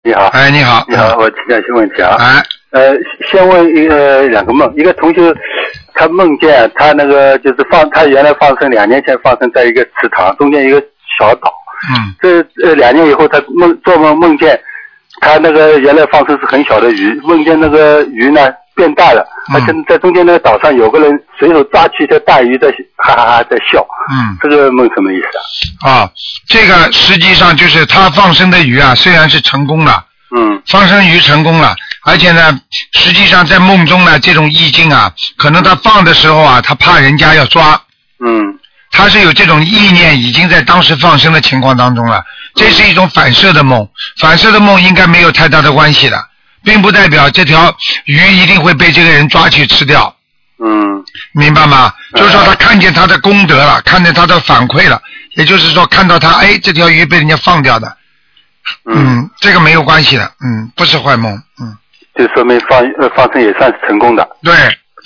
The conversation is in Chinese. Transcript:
你好。 哎，你好。 你好，我请教一些问题啊。 哎。 先问两个梦，一个同学他梦见他那个就是他原来放生2年前放生在一个池塘中间一个小岛。这2年以后他做梦见他那个原来放生是很小的鱼，梦见那个鱼呢变大了，而且在中间那个岛上有个人随手抓起一条大鱼在哈哈哈在笑。这个梦什么意思啊？这个实际上就是他放生的鱼啊，虽然是成功了。放生鱼成功了，而且呢，实际上在梦中呢，这种意境啊，可能他放的时候啊，他怕人家要抓。他是有这种意念，已经在当时放生的情况当中了。这是一种反射的梦，反射的梦应该没有太大的关系的，并不代表这条鱼一定会被这个人抓去吃掉。明白吗？就是说他看见他的功德了，看见他的反馈了，也就是说看到他，这条鱼被人家放掉的。这个没有关系的，不是坏梦， 就说明放生也算是成功的。 对，